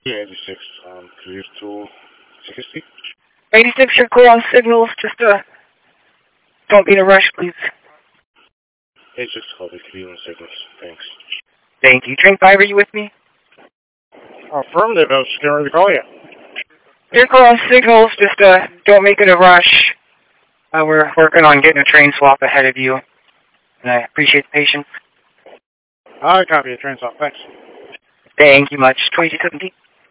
86, clear to 60. 86, you're clear on signals. Just, don't be in a rush, please. 86, copy, clear on signals. Thanks. Thank you. Train 5, are you with me? Affirmative, I was getting ready to call you. You're clear on signals. Just, don't make it a rush. We're working on getting a train swap ahead of you. And I appreciate the patience. I copy a train stop, thanks. Thank you much. 2217.